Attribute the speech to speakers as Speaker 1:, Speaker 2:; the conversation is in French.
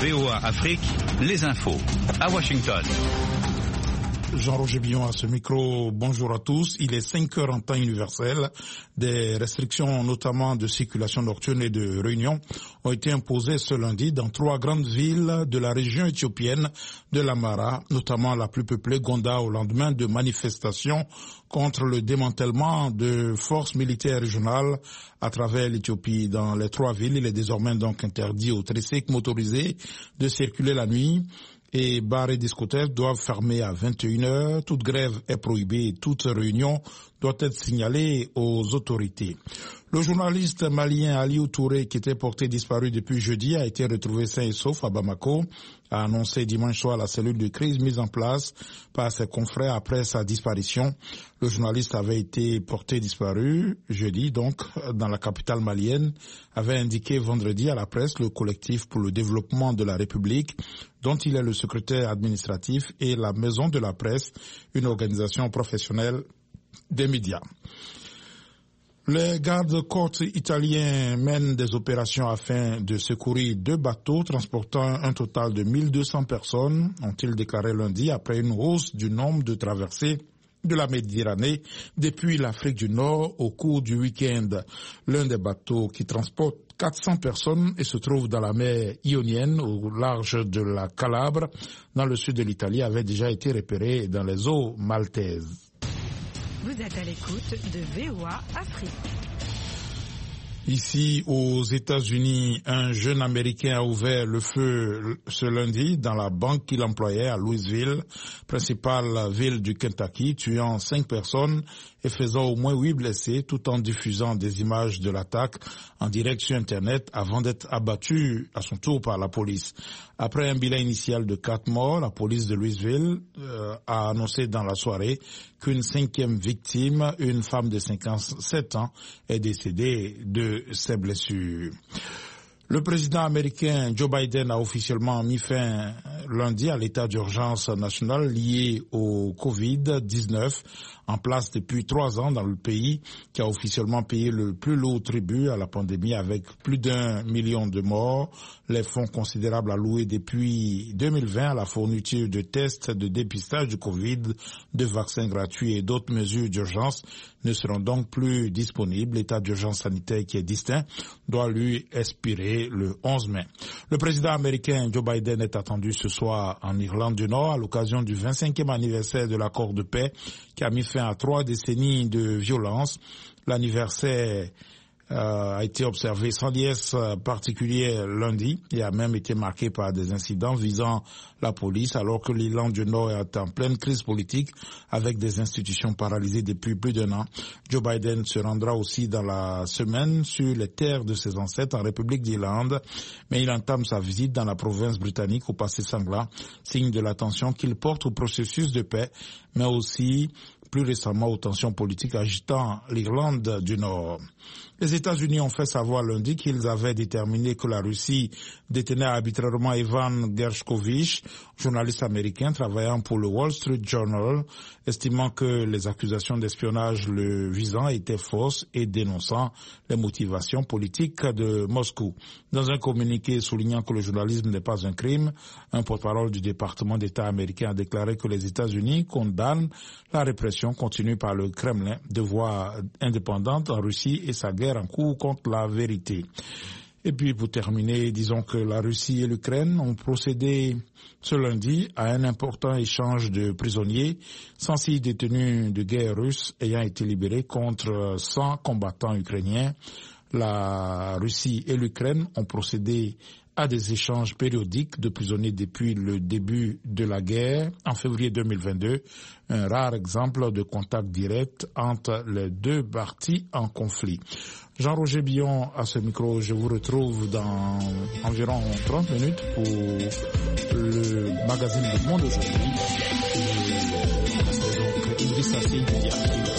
Speaker 1: VOA Afrique, les infos. À Washington.
Speaker 2: Jean-Roger Billon à ce micro, bonjour à tous. Il est 5 heures en temps universel. Des restrictions notamment de circulation nocturne et de réunion ont été imposées ce lundi dans 3 grandes villes de la région éthiopienne de l'Amhara, notamment la plus peuplée Gonda, au lendemain de manifestations contre le démantèlement de forces militaires régionales à travers l'Éthiopie. Dans les 3 villes, il est désormais donc interdit aux tricycles motorisés de circuler la nuit. Et bars et discothèques doivent fermer à 21h. Toute grève est prohibée et toute réunion doit être signalée aux autorités. Le journaliste malien Aliou Touré, qui était porté disparu depuis jeudi, a été retrouvé sain et sauf à Bamako, a annoncé dimanche soir la cellule de crise mise en place par ses confrères après sa disparition. Le journaliste avait été porté disparu jeudi, donc, dans la capitale malienne, avait indiqué vendredi à la presse le collectif pour le développement de la République, dont il est le secrétaire administratif, et la Maison de la Presse, une organisation professionnelle des médias. Les gardes-côtes italiens mènent des opérations afin de secourir 2 bateaux transportant un total de 1200 personnes, ont-ils déclaré lundi, après une hausse du nombre de traversées de la Méditerranée depuis l'Afrique du Nord au cours du week-end. L'un des bateaux qui transporte 400 personnes et se trouve dans la mer Ionienne au large de la Calabre, dans le sud de l'Italie, avait déjà été repéré dans les eaux maltaises.
Speaker 3: Vous êtes à l'écoute de VOA Afrique.
Speaker 2: Ici, aux États-Unis, un jeune Américain a ouvert le feu ce lundi dans la banque qu'il employait à Louisville, principale ville du Kentucky, tuant 5 personnes et faisant au moins 8 blessés, tout en diffusant des images de l'attaque en direct sur Internet avant d'être abattu à son tour par la police. Après un bilan initial de 4 morts, la police de Louisville a annoncé dans la soirée qu'une 5e victime, une femme de 57 ans, est décédée de ses blessures. Le président américain Joe Biden a officiellement mis fin lundi à l'état d'urgence national lié au Covid-19 en place depuis 3 ans dans le pays, qui a officiellement payé le plus lourd tribut à la pandémie avec plus d'1 million de morts. Les fonds considérables alloués depuis 2020 à la fourniture de tests de dépistage du Covid, de vaccins gratuits et d'autres mesures d'urgence ne seront donc plus disponibles. L'état d'urgence sanitaire, qui est distinct, doit lui expirer le 11 mai. Le président américain Joe Biden est attendu ce soir en Irlande du Nord à l'occasion du 25e anniversaire de l'accord de paix qui a mis fin à 3 décennies de violence. L'anniversaire a été observé sans liesse particulière lundi et a même été marqué par des incidents visant la police, alors que l'Irlande du Nord est en pleine crise politique avec des institutions paralysées depuis plus d'1 an. Joe Biden se rendra aussi dans la semaine sur les terres de ses ancêtres en République d'Irlande, mais il entame sa visite dans la province britannique au passé sanglant, signe de l'attention qu'il porte au processus de paix, mais aussi plus récemment aux tensions politiques agitant l'Irlande du Nord. Les États-Unis ont fait savoir lundi qu'ils avaient déterminé que la Russie détenait arbitrairement Evan Gershkovich, journaliste américain travaillant pour le Wall Street Journal, estimant que les accusations d'espionnage le visant étaient fausses et dénonçant les motivations politiques de Moscou. Dans un communiqué soulignant que le journalisme n'est pas un crime, un porte-parole du département d'État américain a déclaré que les États-Unis condamnent la répression continue par le Kremlin de voix indépendante en Russie et sa guerre en cours contre la vérité. Et puis pour terminer, disons que la Russie et l'Ukraine ont procédé ce lundi à un important échange de prisonniers, 106 détenus de guerre russes ayant été libérés contre 100 combattants ukrainiens. La Russie et l'Ukraine ont procédé à des échanges périodiques de prisonniers depuis le début de la guerre en février 2022, un rare exemple de contact direct entre les 2 parties en conflit. Jean-Roger Billon à ce micro, je vous retrouve dans environ 30 minutes pour le magazine Le Monde aujourd'hui. Et donc Idriss Assi,